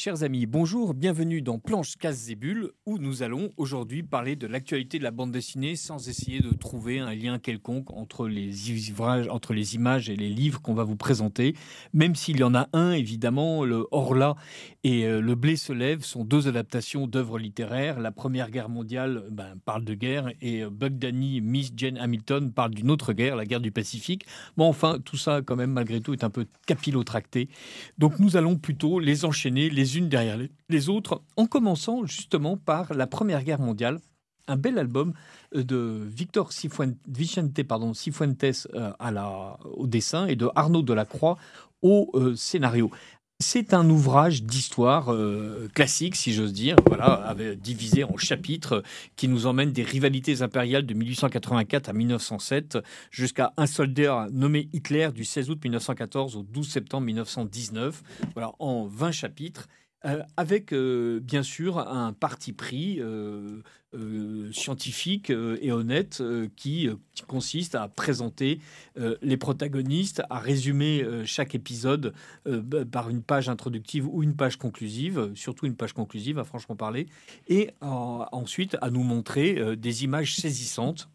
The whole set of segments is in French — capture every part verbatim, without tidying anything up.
Chers amis, bonjour, bienvenue dans Planches, Cases et Bulles, où nous allons aujourd'hui parler de l'actualité de la bande dessinée sans essayer de trouver un lien quelconque entre les, ivrages, entre les images et les livres qu'on va vous présenter. Même s'il y en a un, évidemment, le Horla et euh, Le Blé se lève sont deux adaptations d'œuvres littéraires. La Première Guerre mondiale ben, parle de guerre et euh, Buck Danny, Miss Jane Hamilton parle d'une autre guerre, la guerre du Pacifique. Bon, enfin, tout ça, quand même, malgré tout, est un peu capillotracté. Donc nous allons plutôt les enchaîner les unes derrière les autres, en commençant justement par la Première Guerre mondiale, un bel album de Victor Cifuentes, Vicente pardon, Cifuentes euh, à la, au dessin et de Arnaud Delacroix au euh, scénario. C'est un ouvrage d'histoire euh, classique, si j'ose dire, voilà, avec, divisé en chapitres qui nous emmène des rivalités impériales de mille huit cent quatre-vingt-quatre à mille neuf cent sept jusqu'à un soldat nommé Hitler du seize août mille neuf cent quatorze au douze septembre mille neuf cent dix-neuf, voilà, en vingt chapitres. Euh, avec euh, bien sûr un parti pris euh, euh, scientifique euh, et honnête euh, qui, euh, qui consiste à présenter euh, les protagonistes, à résumer euh, chaque épisode euh, par une page introductive ou une page conclusive, surtout une page conclusive à franchement parler, et euh, ensuite à nous montrer euh, des images saisissantes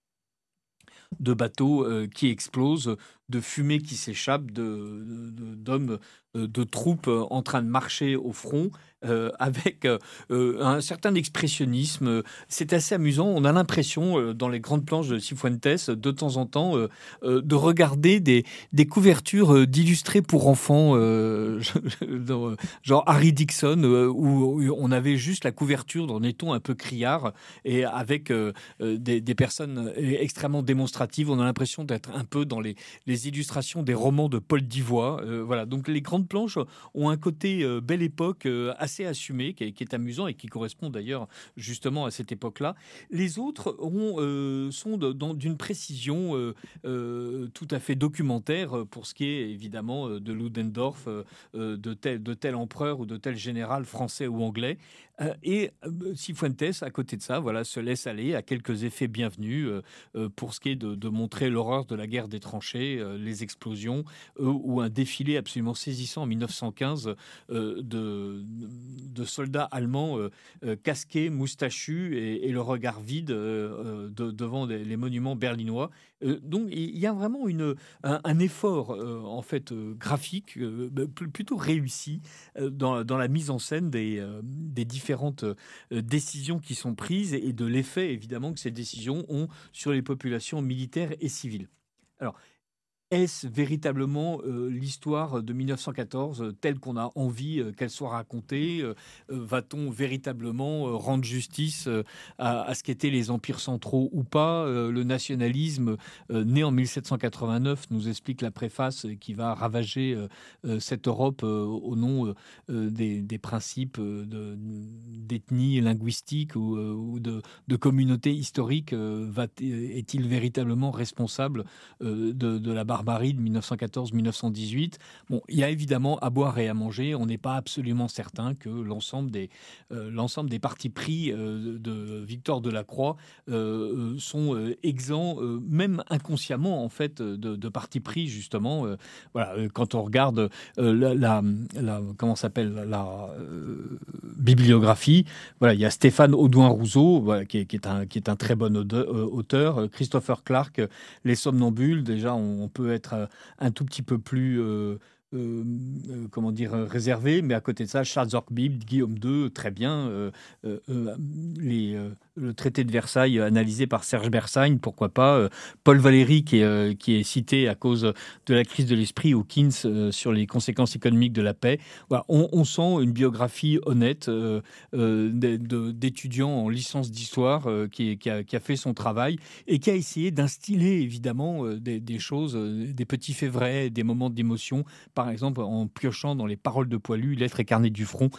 de bateaux euh, qui explosent, de fumée qui s'échappe, de, de, d'hommes, euh, de troupes euh, en train de marcher au front, euh, avec euh, euh, un certain expressionnisme. C'est assez amusant. On a l'impression, euh, dans les grandes planches de Cifuentes, de temps en temps, euh, euh, de regarder des, des couvertures euh, d'illustrés pour enfants, euh, dans, genre Harry Dixon, euh, où, où on avait juste la couverture dans des tons un peu criards, et avec euh, euh, des, des personnes extrêmement démonstratives. On a l'impression d'être un peu dans les, les illustrations des romans de Paul Divois. Euh, voilà. Donc les grandes planches ont un côté euh, belle époque euh, assez assumé, qui est, qui est amusant et qui correspond d'ailleurs justement à cette époque-là. Les autres ont, euh, sont de, dans, d'une précision euh, euh, tout à fait documentaire pour ce qui est évidemment de Ludendorff, euh, de, tel, de tel empereur ou de tel général français ou anglais. Euh, et euh, Cifuentes, à côté de ça, voilà, se laisse aller à quelques effets bienvenus euh, euh, pour ce qui est de, de montrer l'horreur de la guerre des tranchées, euh, les explosions, euh, ou un défilé absolument saisissant en mille neuf cent quinze euh, de, de soldats allemands euh, euh, casqués, moustachus et, et le regard vide euh, de, devant les, les monuments berlinois. Euh, donc il y a vraiment une, un, un effort euh, en fait euh, graphique euh, plutôt réussi euh, dans, dans la mise en scène des, euh, des différentes euh, décisions qui sont prises et de l'effet évidemment que ces décisions ont sur les populations militaires et civiles. Alors, est-ce véritablement euh, l'histoire de mille neuf cent quatorze euh, telle qu'on a envie euh, qu'elle soit racontée euh, euh, Va-t-on véritablement euh, rendre justice euh, à, à ce qu'étaient les empires centraux ou pas Euh, Le nationalisme euh, né en mille sept cent quatre-vingt-neuf nous explique la préface euh, qui va ravager euh, euh, cette Europe euh, au nom euh, des, des principes euh, de, d'ethnie linguistique ou, euh, ou de, de communauté historique. euh, va, est-il véritablement responsable euh, de, de la barbarie de mille neuf cent quatorze mille neuf cent dix-huit. Bon, il y a évidemment à boire et à manger. On n'est pas absolument certain que l'ensemble des, euh, l'ensemble des partis pris euh, de Victor Delacroix euh, sont euh, exempts, euh, même inconsciemment, en fait, de, de partis pris, justement. Euh, voilà, quand on regarde euh, la, la, la comment s'appelle la euh, bibliographie, voilà, il y a Stéphane Audouin-Rousseau, voilà, qui, est, qui, est un, qui est un très bon auteur, Christopher Clark, Les Somnambules. Déjà, on, on peut être un tout petit peu plus euh, euh, euh, comment dire, réservé, mais à côté de ça, Charles Zorkbib, Guillaume deux, très bien. Euh, euh, euh, les, euh, le traité de Versailles analysé par Serge Bersagne, pourquoi pas. Euh, Paul Valéry, qui est, euh, qui est cité à cause de la crise de l'esprit, ou Keynes euh, sur les conséquences économiques de la paix. Voilà, on, on sent une biographie honnête euh, euh, d'étudiant en licence d'histoire euh, qui, qui, a, qui a fait son travail et qui a essayé d'instiller évidemment euh, des, des choses, euh, des petits faits vrais, des moments d'émotion, par exemple en piochant dans les paroles de Poilu, Lettres et carnets du front,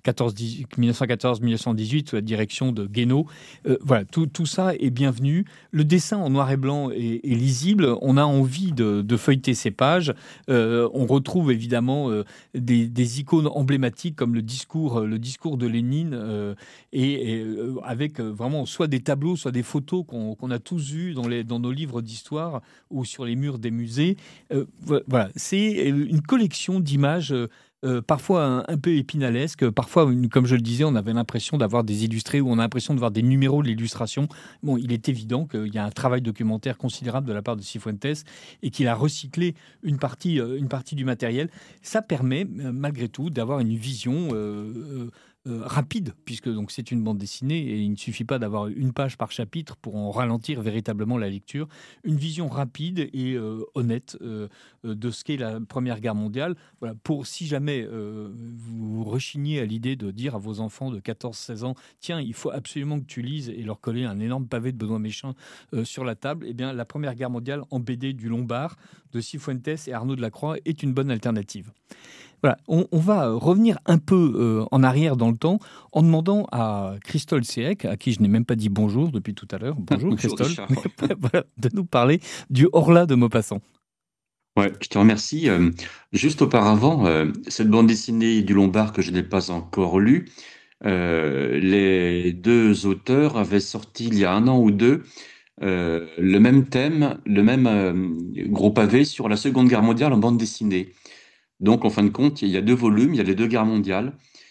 mille neuf cent quatorze mille neuf cent dix-huit, sous la direction de Guénaud. Euh, voilà, tout, tout ça est bienvenu. Le dessin en noir et blanc est, est lisible. On a envie de, de feuilleter ces pages. Euh, on retrouve évidemment euh, des, des icônes emblématiques comme le discours, le discours de Lénine, euh, et, et euh, avec euh, vraiment soit des tableaux, soit des photos qu'on, qu'on a tous vues dans, les, dans nos livres d'histoire ou sur les murs des musées. Euh, voilà, c'est une collection d'images euh, euh, parfois un, un peu épinalesque, parfois, une- comme je le disais, on avait l'impression d'avoir des illustrés ou on a l'impression de voir des numéros de l'illustration. Bon, il est évident qu'il y a un travail documentaire considérable de la part de Cifuentes et qu'il a recyclé une partie, euh, une partie du matériel. Ça permet, euh, malgré tout, d'avoir une vision euh, euh, euh, rapide, puisque donc c'est une bande dessinée et il ne suffit pas d'avoir une page par chapitre pour en ralentir véritablement la lecture. Une vision rapide et euh, honnête euh, euh, de ce qu'est la Première Guerre mondiale. Voilà, pour si jamais euh, vous rechignez à l'idée de dire à vos enfants de quatorze seize ans, tiens, il faut absolument que tu lises et leur coller un énorme pavé de Benoît Méchain euh, sur la table, eh bien, la Première Guerre mondiale en B D du Lombard de Cifuentes et Arnaud Delacroix est une bonne alternative. Voilà, on, on va revenir un peu euh, en arrière dans le temps en demandant à Christol Séhec, à qui je n'ai même pas dit bonjour depuis tout à l'heure, bonjour Bonjour Christol, Richard. voilà, de nous parler du Horla de Maupassant. Ouais, je te remercie. Euh, juste auparavant, euh, cette bande dessinée du Lombard que je n'ai pas encore lue, euh, les deux auteurs avaient sorti il y a un an ou deux euh, le même thème, le même euh, gros pavé sur la Seconde Guerre mondiale en bande dessinée. Donc, en fin de compte, il y a deux volumes, il y a les deux guerres mondiales.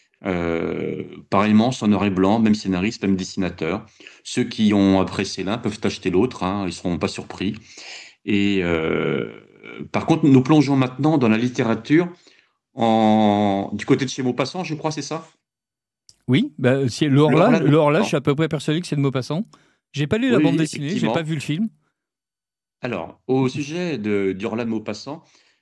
Euh, pareillement, en noir et blanc, même scénariste, même dessinateur. Ceux qui ont apprécié l'un peuvent acheter l'autre, hein, ils ne seront pas surpris. Et euh, par contre, nous plongeons maintenant dans la littérature en... du côté de chez Maupassant, je crois, c'est ça? Oui, bah, si, le Le Horla, Horla de le Horla, je suis Maupassant. à peu près persuadé que c'est de Maupassant. J'ai pas lu la bande Oui, dessinée, j'ai pas vu effectivement. le film. Alors, au sujet de, du Horla de Maupassant,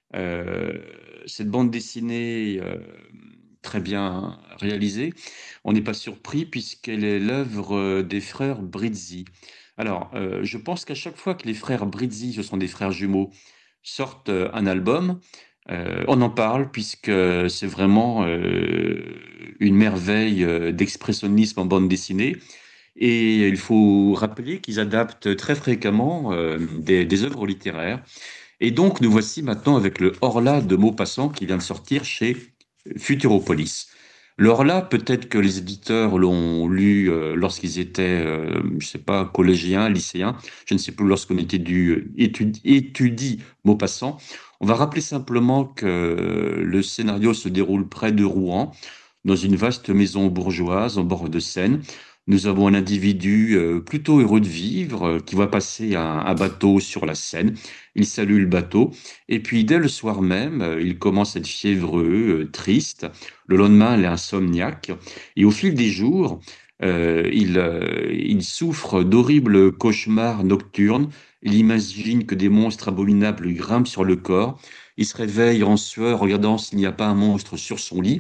euh, cette bande dessinée euh, très bien réalisée, on n'est pas surpris puisqu'elle est l'œuvre euh, des frères Brizzi. Alors, euh, je pense qu'à chaque fois que les frères Brizzi, ce sont des frères jumeaux, sortent euh, un album, euh, on en parle puisque c'est vraiment euh, une merveille euh, d'expressionnisme en bande dessinée. Et il faut rappeler qu'ils adaptent très fréquemment euh, des, des œuvres littéraires. Et donc, nous voici maintenant avec le Horla de Maupassant qui vient de sortir chez Futuropolis. Le Horla, peut-être que les éditeurs l'ont lu euh, lorsqu'ils étaient, euh, je sais pas, collégiens, lycéens, je ne sais plus, lorsqu'on était du étudie, étudie Maupassant. On va rappeler simplement que le scénario se déroule près de Rouen, dans une vaste maison bourgeoise en bord de Seine. Nous avons un individu euh, plutôt heureux de vivre euh, qui va passer un, un bateau sur la Seine. Il salue le bateau et puis dès le soir même, euh, il commence à être fiévreux, euh, triste. Le lendemain, il est insomniaque et au fil des jours, euh, il, euh, il souffre d'horribles cauchemars nocturnes. Il imagine que des monstres abominables lui grimpent sur le corps. Il se réveille en sueur, regardant s'il n'y a pas un monstre sur son lit.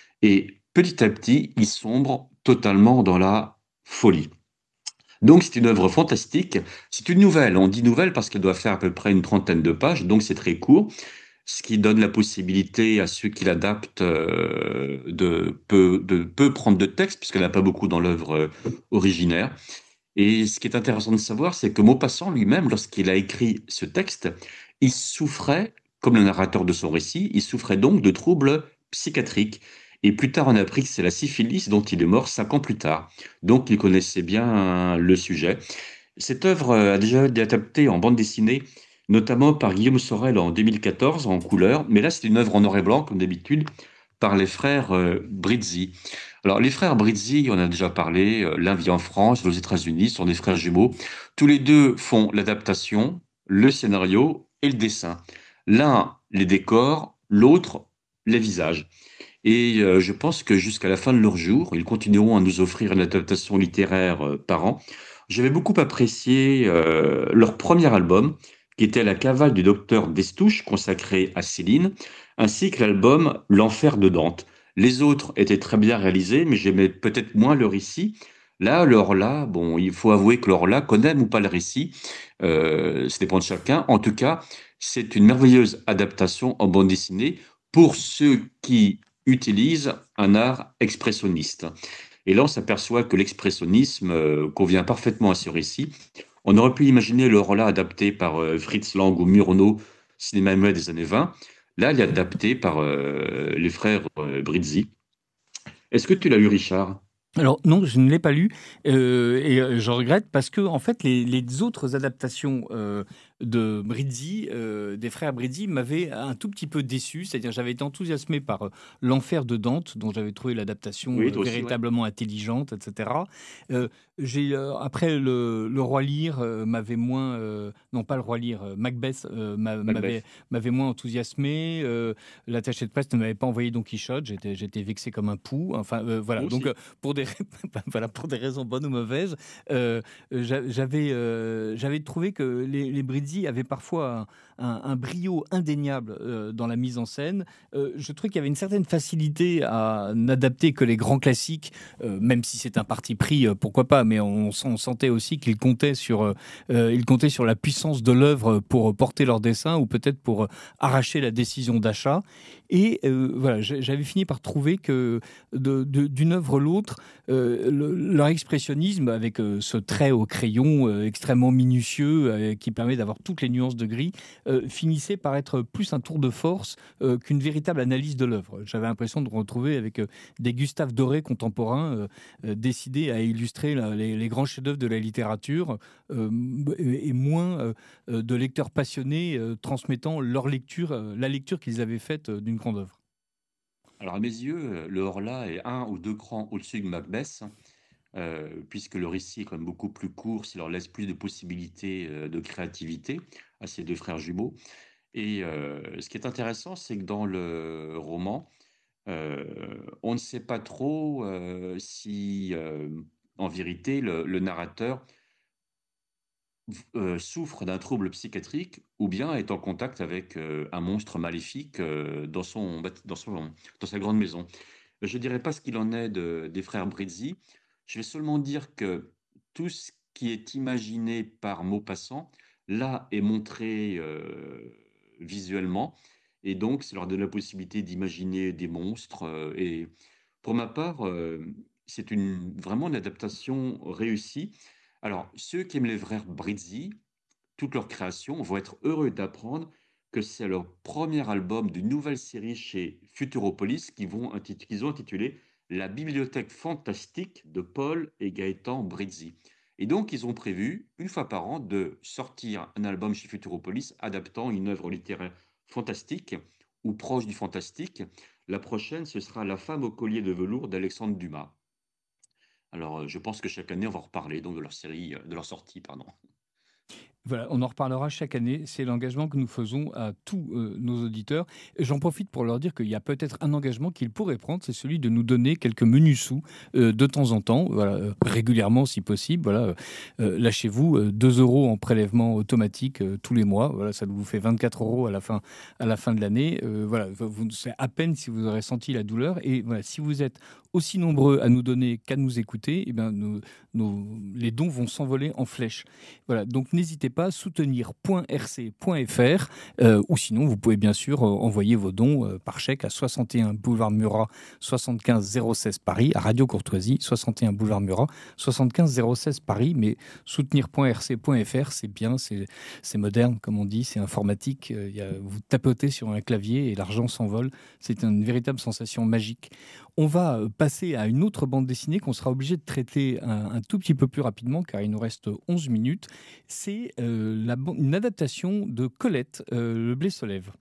Et petit à petit, il sombre totalement dans la folie. Donc c'est une œuvre fantastique. C'est une nouvelle. On dit nouvelle parce qu'elle doit faire à peu près une trentaine de pages, donc c'est très court, ce qui donne la possibilité à ceux qui l'adaptent euh, de, peu, de peu prendre de texte, puisqu'il n'y en a pas beaucoup dans l'œuvre euh, originaire. Et ce qui est intéressant de savoir, c'est que Maupassant lui-même, lorsqu'il a écrit ce texte, il souffrait, comme le narrateur de son récit, il souffrait donc de troubles psychiatriques. Et plus tard, on a appris que c'est la syphilis dont il est mort cinq ans plus tard. Donc, il connaissait bien le sujet. Cette œuvre euh, a déjà été adaptée en bande dessinée, notamment par Guillaume Sorel en deux mille quatorze en couleur. Mais là, c'est une œuvre en noir et blanc, comme d'habitude, par les frères euh, Brizzi. Alors, les frères Brizzi, on a déjà parlé, euh, l'un vit en France, l'autre aux États-Unis, sont des frères jumeaux. Tous les deux font l'adaptation, le scénario et le dessin. L'un, les décors, l'autre, les visages. Et euh, je pense que jusqu'à la fin de leur jour, ils continueront à nous offrir une adaptation littéraire euh, par an. J'avais beaucoup apprécié euh, leur premier album, qui était La cavale du docteur Destouches, consacré à Céline, ainsi que l'album L'enfer de Dante. Les autres étaient très bien réalisés, mais j'aimais peut-être moins le récit. Là, leur là, bon, il faut avouer que leur là, qu'on aime ou pas le récit, euh, ça dépend de chacun. En tout cas, c'est une merveilleuse adaptation en bande dessinée pour ceux qui utilisent un art expressionniste. Et là, on s'aperçoit que l'expressionnisme euh, convient parfaitement à ce récit. On aurait pu imaginer le rôle adapté par euh, Fritz Lang ou Murnau, cinéma muet des années vingt. Là, il est adapté par euh, les frères euh, Brizzi. Est-ce que tu l'as lu, Richard? Alors non, je ne l'ai pas lu euh, et euh, je regrette parce que en fait les, les autres adaptations euh, de Brizzi, euh, des frères Brizzi, m'avaient un tout petit peu déçu. C'est-à-dire j'avais été enthousiasmé par euh, L'Enfer de Dante, dont j'avais trouvé l'adaptation Oui, euh, toi aussi, ouais. véritablement intelligente, et cetera. Euh, j'ai euh, après le, le Roi Lear euh, m'avait moins, euh, non pas le Roi Lear, euh, Macbeth euh, m'a- m'avait Macbeth. m'avait moins enthousiasmé. Euh, l'attaché de presse ne m'avait pas envoyé Don Quichotte. J'étais j'étais vexé comme un pou. Enfin euh, voilà. Moi Donc euh, aussi. pour des voilà, pour des raisons bonnes ou mauvaises, euh, j'a- j'avais euh, j'avais trouvé que les, les Brizzi avaient parfois un, un- un brio indéniable euh, dans la mise en scène. Euh, je trouvais qu'il y avait une certaine facilité à n'adapter que les grands classiques, euh, même si c'est un parti pris, euh, pourquoi pas, mais on, on sentait aussi qu'ils comptaient sur, euh, euh, ils comptaient sur la puissance de l'œuvre pour porter leur dessin ou peut-être pour arracher la décision d'achat. Et euh, voilà, j'ai- j'avais fini par trouver que de- de- d'une œuvre à l'autre, euh, le- leur expressionnisme, avec euh, ce trait au crayon euh, extrêmement minutieux euh, qui permet d'avoir toutes les nuances de gris, euh, finissait par être plus un tour de force euh, qu'une véritable analyse de l'œuvre. J'avais l'impression de retrouver avec euh, des Gustave Doré contemporains euh, euh, décidés à illustrer la- les, les grands chefs-d'œuvre de la littérature euh, et, et moins euh, euh, de lecteurs passionnés euh, transmettant leur lecture, euh, la lecture qu'ils avaient faite euh, d'une grande œuvre. Alors à mes yeux, le Horla est un ou deux crans au-dessus de Macbeth, euh, puisque le récit est quand même beaucoup plus court, s'il leur laisse plus de possibilités euh, de créativité à ces deux frères jumeaux. Et euh, ce qui est intéressant, c'est que dans le roman, euh, on ne sait pas trop euh, si, euh, en vérité, le, le narrateur euh, souffre d'un trouble psychiatrique ou bien est en contact avec euh, un monstre maléfique euh, dans son, bat- dans son, dans sa grande maison. Je ne dirais pas ce qu'il en est de- des frères Brizzi. Je vais seulement dire que tout ce qui est imaginé par Maupassant, là, est montré euh, visuellement. Et donc, ça leur donne la possibilité d'imaginer des monstres. euh, et pour ma part, euh, c'est une, vraiment une adaptation réussie. Alors, ceux qui aiment les frères Brizzi, toute leur création, vont être heureux d'apprendre que c'est leur premier album d'une nouvelle série chez Futuropolis qu'ils vont intit- qu'ils ont intitulé La bibliothèque fantastique de Paul et Gaëtan Brizzi. Et donc, ils ont prévu, une fois par an, de sortir un album chez Futuropolis adaptant une œuvre littéraire fantastique ou proche du fantastique. La prochaine, ce sera La femme au collier de velours d'Alexandre Dumas. Alors, euh, je pense que chaque année, on va reparler donc de leur série, euh, de leur sortie, pardon. Voilà, on en reparlera chaque année. C'est l'engagement que nous faisons à tous euh, nos auditeurs. Et j'en profite pour leur dire qu'il y a peut-être un engagement qu'ils pourraient prendre, c'est celui de nous donner quelques menus sous euh, de temps en temps, voilà, euh, régulièrement si possible. Voilà, euh, euh, lâchez-vous euh, deux euros en prélèvement automatique euh, tous les mois. Voilà, ça vous fait vingt-quatre euros à la fin, à la fin de l'année. Euh, voilà, vous, c'est à peine si vous aurez senti la douleur. Et voilà, si vous êtes aussi nombreux à nous donner qu'à nous écouter, eh bien, nos, nos- les dons vont s'envoler en flèche. Voilà, donc n'hésitez pas, soutenir point r c point f r euh, ou sinon vous pouvez bien sûr euh, envoyer vos dons euh, par chèque à soixante et un boulevard Murat, soixante-quinze zéro seize Paris, à Radio Courtoisie, soixante et un boulevard Murat, soixante-quinze zéro seize Paris. Mais soutenir point r c point f r, c'est bien, c'est c'est moderne comme on dit, c'est informatique. Euh, il y a- vous tapotez sur un clavier et l'argent s'envole. C'est une véritable sensation magique. On va euh, passer à une autre bande dessinée qu'on sera obligé de traiter un, un tout petit peu plus rapidement car il nous reste onze minutes. C'est euh, la ban- une adaptation de Colette, euh, Le blé se lève.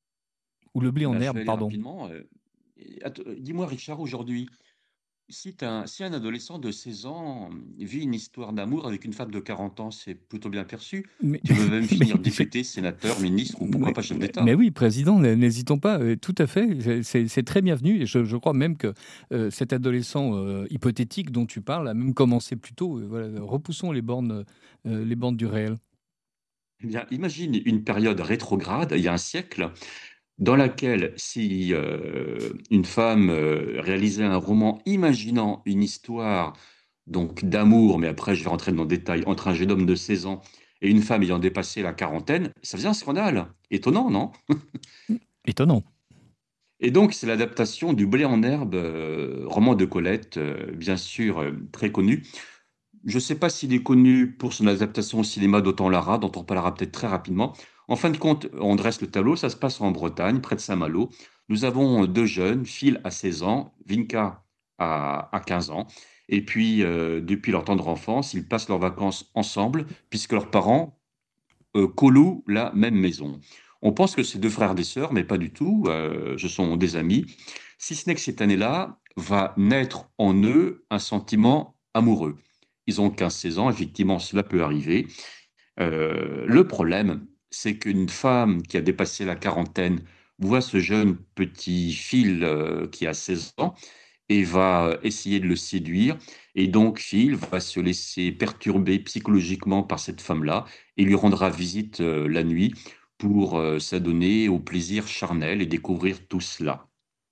Ou Le blé en Bah, je herbe, vais aller pardon. rapidement. euh, et att- euh, Dis-moi, Richard, aujourd'hui, si, t'as un, si un adolescent de seize ans hum, vit une histoire d'amour avec une femme de quarante ans, c'est plutôt bien perçu. Mais, Tu veux même mais, finir mais- député, sénateur, ministre ou pourquoi mais- pas chef mais d'État. oui, président, n'hésitons pas, euh, tout à fait, c'est- c'est c'est très bienvenu. Et je, je crois même que euh, cet adolescent euh, hypothétique dont tu parles a même commencé plus tôt. Euh, voilà, repoussons les bornes, euh, les bornes du réel. Eh bien, imagine une période rétrograde, il y a un siècle, dans laquelle si euh, une femme euh, réalisait un roman imaginant une histoire donc d'amour, mais après je vais rentrer dans le détail, entre un jeune homme de seize ans et une femme ayant dépassé la quarantaine, ça faisait un scandale. Étonnant, non? Étonnant. Et donc, c'est l'adaptation du Blé en herbe, euh, roman de Colette, euh, bien sûr euh, très connu. Je ne sais pas s'il est connu pour son adaptation au cinéma d'Autant Lara, dont on parlera peut-être très rapidement. En fin de compte, on dresse le tableau, ça se passe en Bretagne, près de Saint-Malo. Nous avons deux jeunes, Phil à seize ans, Vinka à, à quinze ans. Et puis, euh, depuis leur tendre enfance, ils passent leurs vacances ensemble, puisque leurs parents euh, coloient la même maison. On pense que c'est deux frères et des sœurs, mais pas du tout. Euh, ce sont des amis. Si ce n'est que cette année-là, va naître en eux un sentiment amoureux. Ils ont quinze seize ans, effectivement, cela peut arriver. Euh, le problème, c'est qu'une femme qui a dépassé la quarantaine voit ce jeune petit Phil euh, qui a seize ans et va essayer de le séduire. Et donc, Phil va se laisser perturber psychologiquement par cette femme-là et lui rendra visite euh, la nuit pour euh, s'adonner au plaisir charnel et découvrir tout cela.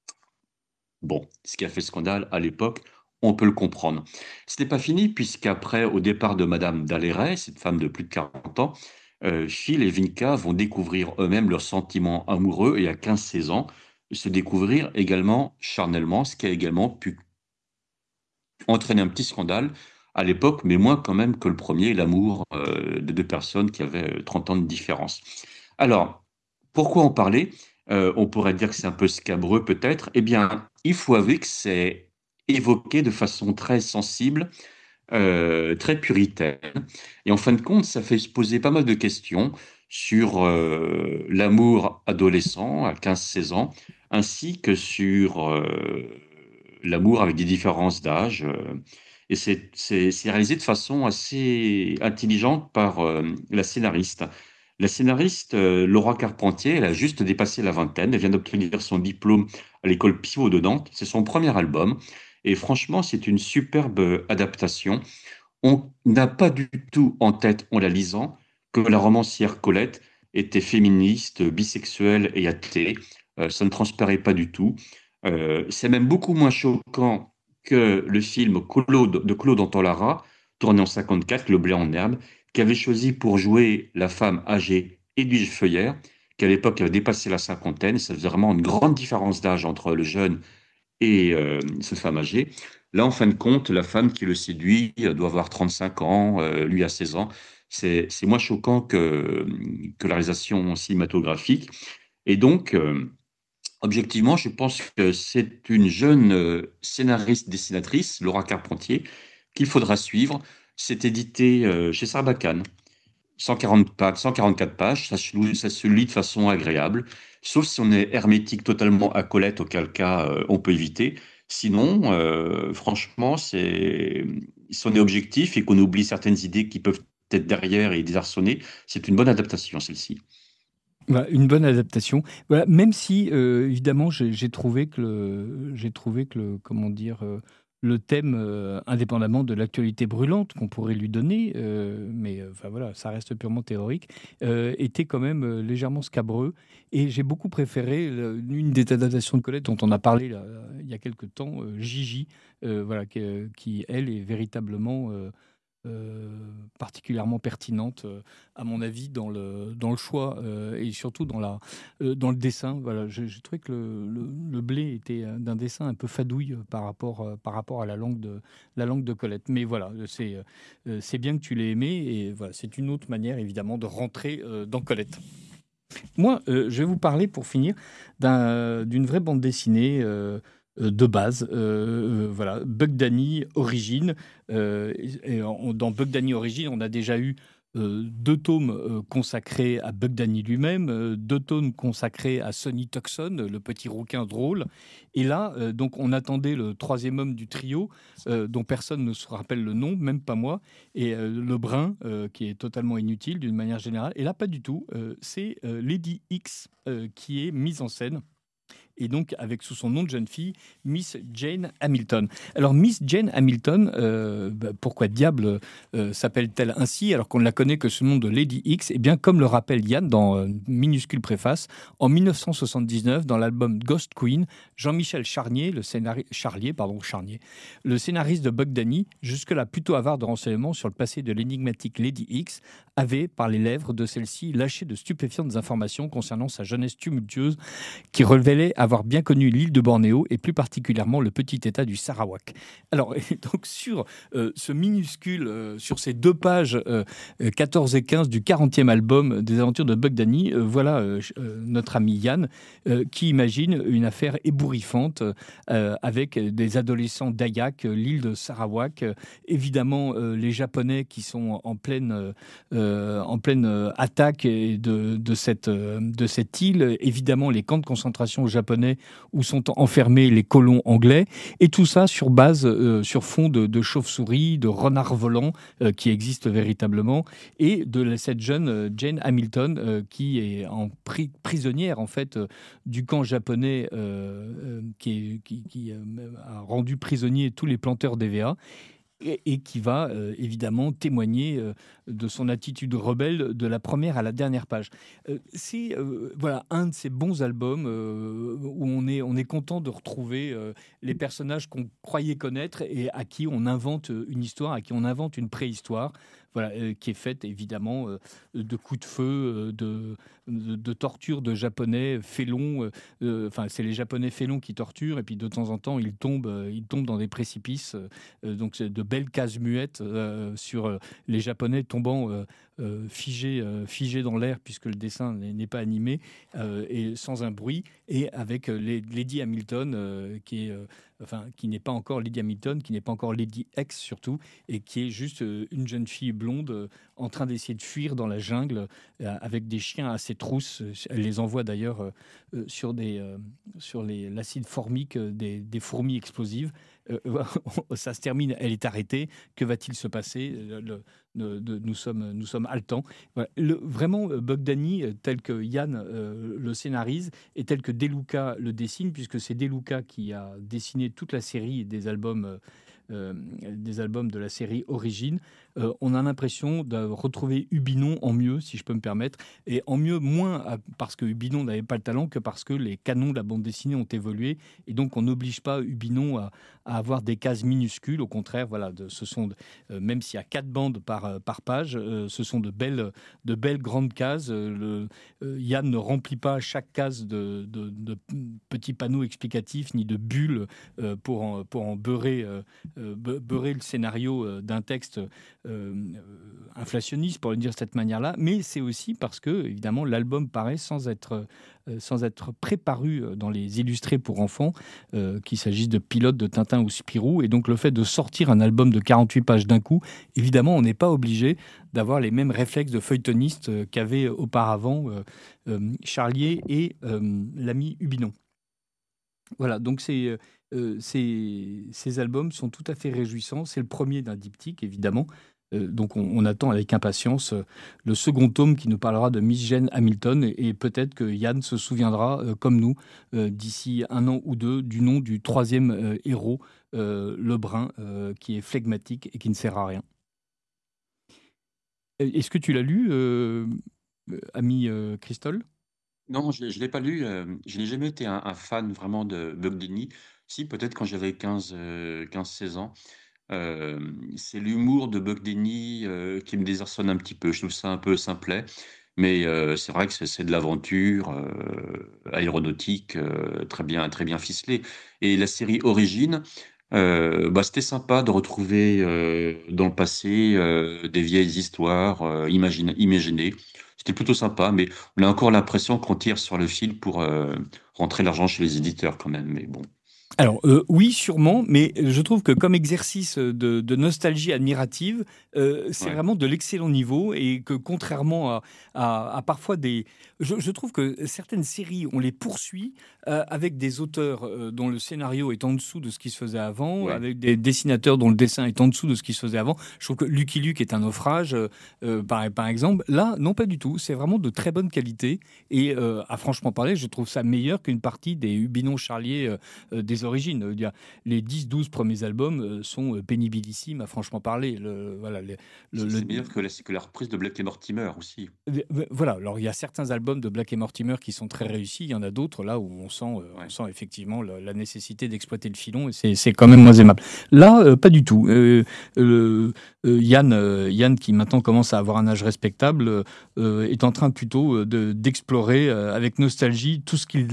Bon, ce qui a fait scandale à l'époque, on peut le comprendre. Ce n'est pas fini, puisqu'après, au départ de Madame Daléret, cette femme de plus de quarante ans, euh, Phil et Vinka vont découvrir eux-mêmes leurs sentiments amoureux et à quinze seize ans, se découvrir également charnellement, ce qui a également pu entraîner un petit scandale à l'époque, mais moins quand même que le premier, l'amour euh, de deux personnes qui avaient euh, trente ans de différence. Alors, pourquoi en parler? Euh, on pourrait dire que c'est un peu scabreux peut-être. Eh bien, il faut avouer que c'est évoqué de façon très sensible, euh, très puritaine. Et en fin de compte, ça fait se poser pas mal de questions sur euh, l'amour adolescent à quinze seize ans, ainsi que sur euh, l'amour avec des différences d'âge. euh, Et c'est c'est- c'est réalisé de façon assez intelligente par euh, la scénariste. La scénariste euh, Laura Carpentier, elle a juste dépassé la vingtaine. Elle vient d'obtenir son diplôme à l'école Pivot de Nantes. C'est son premier album. Et franchement, c'est une superbe adaptation. On n'a pas du tout en tête, en la lisant, que la romancière Colette était féministe, bisexuelle et athée. Euh, ça ne transparaît pas du tout. Euh, c'est même beaucoup moins choquant que le film Claude, de Claude Antolara, tourné en cinquante-quatre, Le blé en herbe, qui avait choisi pour jouer la femme âgée Edwige Feuillère, qui à l'époque avait dépassé la cinquantaine. Ça faisait vraiment une grande différence d'âge entre le jeune et euh, cette femme âgée. Là, en fin de compte, la femme qui le séduit euh, doit avoir trente-cinq ans, euh, lui a seize ans. C'est, c'est moins choquant que, que la réalisation cinématographique. Et donc, euh, objectivement, je pense que c'est une jeune euh, scénariste dessinatrice, Laura Carpentier, qu'il faudra suivre. C'est édité euh, chez Sarbacane. cent quarante pages, cent quarante-quatre pages, ça se, lit- ça se lit de façon agréable, sauf si on est hermétique totalement à Colette, auquel cas euh, on peut éviter. Sinon, euh, franchement, c'est, si on est objectif et qu'on oublie certaines idées qui peuvent être derrière et désarçonner, c'est une bonne adaptation, celle-ci. Voilà, une bonne adaptation. Voilà, même si, euh, évidemment, j'ai j'ai trouvé que le, j'ai trouvé que le, comment dire, euh, le thème, euh, indépendamment de l'actualité brûlante qu'on pourrait lui donner, euh, mais euh, enfin voilà, ça reste purement théorique, euh, était quand même euh, légèrement scabreux. Et j'ai beaucoup préféré le- une des adaptations de Colette dont on a parlé là, il y a quelque temps, euh, Gigi, euh, voilà, qui, euh, qui, elle est véritablement euh, euh, particulièrement pertinente, euh, à mon avis, dans le, dans le choix euh, et surtout dans, la, euh, dans le dessin. Voilà, j'ai j'ai trouvé que le, le, le blé était euh, d'un dessin un peu fadouille euh, par rapport, euh, par rapport à la langue de, la langue de Colette. Mais voilà, c'est euh, c'est bien que tu l'aies aimé et voilà, c'est une autre manière évidemment de rentrer euh, dans Colette. Moi, euh, je vais vous parler pour finir d'un- d'une vraie bande dessinée euh, euh, de base. Euh, euh, voilà, Bug Danny Origine. Euh, et- et en- dans Bug Danny Origine, on a déjà eu euh, deux tomes euh, consacrés à Bug Danny lui-même, euh, deux tomes consacrés à Sonny Tucson, le petit rouquin drôle. Et là, euh, donc, on attendait le troisième homme du trio, euh, dont personne ne se rappelle le nom, même pas moi et euh, le brun, euh, qui est totalement inutile d'une manière générale. Et là, pas du tout. Euh, c'est euh, Lady X euh, qui est mise en scène et donc avec sous son nom de jeune fille, Miss Jane Hamilton. Alors Miss Jane Hamilton, euh, bah, pourquoi diable euh, s'appelle-t-elle ainsi alors qu'on ne la connaît que sous le nom de Lady X? Eh bien, comme le rappelle Yann dans euh, une minuscule préface, en mille neuf cent soixante-dix-neuf, dans l'album Ghost Queen, Jean-Michel Charnier, le scénari- Charlier, pardon, Charnier, le scénariste de Bug Danny, jusque-là plutôt avare de renseignements sur le passé de l'énigmatique Lady X, avait, par les lèvres de celle-ci, lâché de stupéfiantes informations concernant sa jeunesse tumultueuse qui révélait avoir bien connu l'île de Bornéo et plus particulièrement le petit état du Sarawak. Alors, donc sur euh, ce minuscule, euh, sur ces deux pages euh, quatorze et quinze du quarantième album des aventures de Buck Danny, euh, voilà euh, euh, notre ami Yann euh, qui imagine une affaire ébouriffante euh, avec des adolescents Dayak, euh, l'île de Sarawak, euh, évidemment euh, les Japonais qui sont en pleine, euh, en pleine euh, attaque de, de, cette, euh, de cette île, évidemment les camps de concentration japonais où sont enfermés les colons anglais, et tout ça sur base, euh, sur fond de, de chauves-souris, de renards volants euh, qui existent véritablement, et de cette jeune euh, Jane Hamilton euh, qui est en pri- prisonnière en fait euh, du camp japonais euh, euh, qui, est, qui, qui euh, a rendu prisonniers tous les planteurs d'E V A. Et, et qui va euh, évidemment témoigner euh, de son attitude rebelle de la première à la dernière page. Euh, c'est euh, voilà un de ces bons albums euh, où on est, on est content de retrouver euh, les personnages qu'on croyait connaître et à qui on invente une histoire, à qui on invente une préhistoire. Voilà, euh, qui est faite évidemment euh, de coups de feu, euh, de, de, de torture de japonais félons. Euh, Enfin, c'est les japonais félons qui torturent et puis de temps en temps ils tombent, euh, ils tombent dans des précipices. Euh, donc c'est de belles cases muettes euh, sur euh, les japonais tombant euh, euh, figés, euh, figés dans l'air puisque le dessin n'est, n'est pas animé euh, et sans un bruit, et avec euh, les, Lady Hamilton euh, qui est euh, enfin qui n'est pas encore Lady Hamilton, qui n'est pas encore Lady X surtout, et qui est juste euh, une jeune fille blonde euh, en train d'essayer de fuir dans la jungle euh, avec des chiens à ses trousses. Elle les envoie d'ailleurs euh, euh, sur, des, euh, sur les, l'acide formique euh, des, des fourmis explosives. Euh, ça se termine, elle est arrêtée. Que va-t-il se passer? le, le, le, de, nous, sommes, nous sommes haletants. Voilà. Le, vraiment, Buck Danny, tel que Yann euh, le scénarise et tel que DeLuca le dessine, puisque c'est DeLuca qui a dessiné toute la série des albums euh, euh, des albums de la série Origine, euh, on a l'impression de retrouver Hubinon en mieux, si je peux me permettre, et en mieux moins à, parce que Hubinon n'avait pas le talent que parce que les canons de la bande dessinée ont évolué, et donc on n'oblige pas Hubinon à, à avoir des cases minuscules. Au contraire, voilà, de, ce sont de, euh, même s'il y a quatre bandes par, par page, euh, ce sont de belles, de belles grandes cases. Euh, le, euh, Yann ne remplit pas chaque case de, de, de petits panneaux explicatifs ni de bulles euh, pour, en, pour en beurrer euh, beurrer le scénario d'un texte euh, inflationniste, pour le dire de cette manière-là, mais c'est aussi parce que, évidemment, l'album paraît sans être, euh, sans être préparu dans les illustrés pour enfants, euh, qu'il s'agisse de Pilote, de Tintin ou Spirou, et donc le fait de sortir un album de quarante-huit pages d'un coup, évidemment, on n'est pas obligé d'avoir les mêmes réflexes de feuilletoniste euh, qu'avaient auparavant euh, euh, Charlier et euh, l'ami Hubinon. Voilà, donc c'est, euh, ces, ces albums sont tout à fait réjouissants. C'est le premier d'un diptyque, évidemment. Euh, donc on, on attend avec impatience euh, le second tome qui nous parlera de Miss Jane Hamilton. Et, et peut-être que Yann se souviendra, euh, comme nous, euh, d'ici un an ou deux, du nom du troisième euh, héros, euh, le brun, euh, qui est flegmatique et qui ne sert à rien. Est-ce que tu l'as lu, euh, ami euh, Christol? Non, je ne l'ai pas lu. Euh, je n'ai jamais été un, un fan vraiment de Buck Denny. Si, peut-être quand j'avais quinze, euh, quinze seize ans. Euh, c'est l'humour de Buck Denny euh, qui me désarçonne un petit peu. Je trouve ça un peu simplet. Mais euh, c'est vrai que c'est c'est de l'aventure euh, aéronautique euh, très bien, très bien ficelée. Et la série Origine, euh, bah, c'était sympa de retrouver euh, dans le passé euh, des vieilles histoires euh, imagine- imaginées. C'était plutôt sympa, mais on a encore l'impression qu'on tire sur le fil pour euh, rentrer l'argent chez les éditeurs quand même. Mais bon. Alors euh, oui, sûrement, mais je trouve que comme exercice de, de nostalgie admirative, euh, c'est Ouais. vraiment de l'excellent niveau, et que contrairement à, à- à parfois des... Je, je trouve que certaines séries, on les poursuit euh, avec des auteurs euh, dont le scénario est en dessous de ce qui se faisait avant, Ouais. avec des dessinateurs dont le dessin est en dessous de ce qui se faisait avant. Je trouve que Lucky Luke est un naufrage, euh, euh, par, par exemple. Là, non, pas du tout. C'est vraiment de très bonne qualité, et euh, à franchement parler, je trouve ça meilleur qu'une partie des Hubinon Charlier euh, euh, des origines. Euh, dire, les dix douze premiers albums euh, sont euh, pénibilissimes, à franchement parler. Le, voilà, le, le- C'est le- c'est meilleur que la, que la reprise de Black et Mortimer aussi. euh, voilà, alors il y a certains albums de Black et Mortimer qui sont très réussis, il y en a d'autres là où on sent, euh, on Ouais. sent effectivement la, la nécessité d'exploiter le filon, et c'est, c'est quand même moins aimable. Là, euh, pas du tout. Euh, euh, euh, Yann, euh, Yann, qui maintenant commence à avoir un âge respectable, euh, est en train plutôt euh, de, d'explorer euh, avec nostalgie tout ce qu'il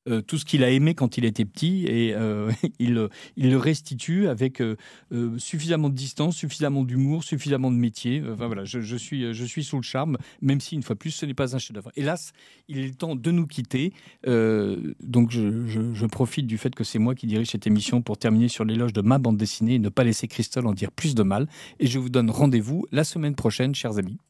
euh, tout ce qu'il a aimé quand il était petit et euh, il, il le restitue avec euh, euh, suffisamment de distance, suffisamment d'humour, suffisamment de métier. Enfin voilà, je, je, suis, je suis sous le charme, même si, une fois plus, ce n'est pas un chef-d'œuvre. Hélas, il est temps de nous quitter. Euh, donc je, je, je profite du fait que c'est moi qui dirige cette émission pour terminer sur l'éloge de ma bande dessinée et ne pas laisser Christelle en dire plus de mal. Et je vous donne rendez-vous la semaine prochaine, chers amis.